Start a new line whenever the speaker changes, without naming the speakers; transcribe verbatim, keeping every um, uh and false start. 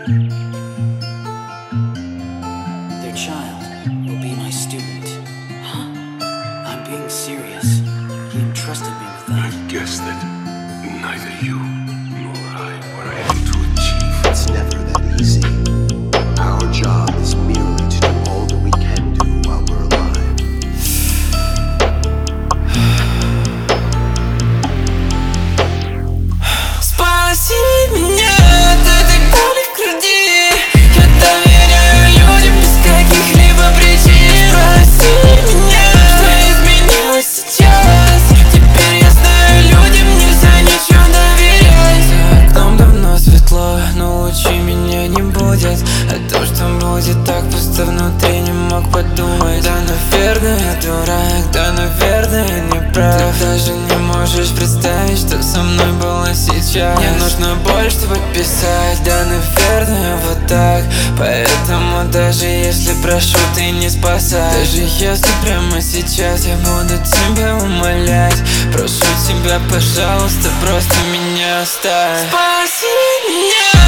Their child will be my student. Huh? I'm being serious. He entrusted me with that.
I guess that neither you nor I were able to achieve.
It's never that easy. Our job is merely to do all that we can do while we're alive.
Спаси меня от этой боли в груди. Я доверяю людям без каких-либо причин. Спаси меня, что изменилось сейчас. Теперь я знаю, людям нельзя ничего доверять. За окном давно светло, но лучи меня не будет. А то, что будет так пусто внутри, не мог подумать. Да, наверное, я дурак, да, наверное, я не прав. Ты даже не можешь представить, что со мной было сейчас. Мне нужна боль, чтобы писать, да, наверное, вот так. Поэтому даже если прошу, ты не спасай. Даже если прямо сейчас я буду тебя умолять, прошу тебя, пожалуйста, просто меня оставь. Спаси меня.